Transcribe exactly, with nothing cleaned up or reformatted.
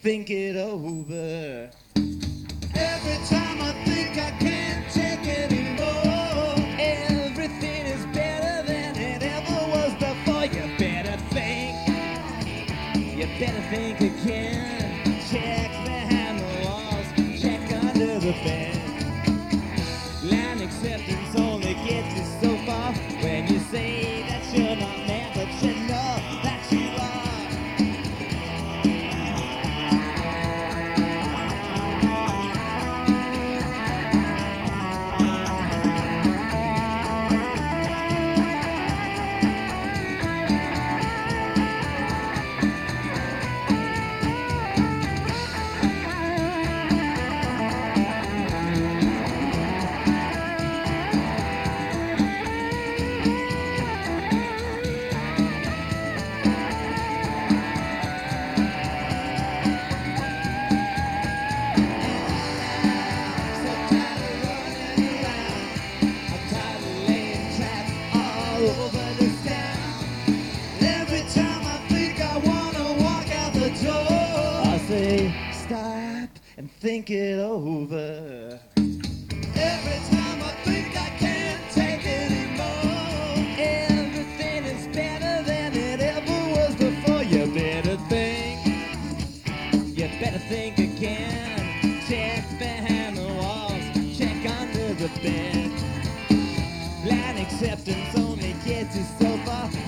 think it over. Every time I think I can't take it anymore, Everything is better than it ever was before. You better think, you better think again. Check behind the walls, check under the bed. Line acceptance only gets you so far. When you say that you're not mad, but you know that you are. over this town. Every time I think I wanna walk out the door, I say stop and think it over. every time I think I can't take it anymore, Everything is better than it ever was before. You better think, you better think again. Check behind the walls, check under the bed. Blind acceptance only gets you so far.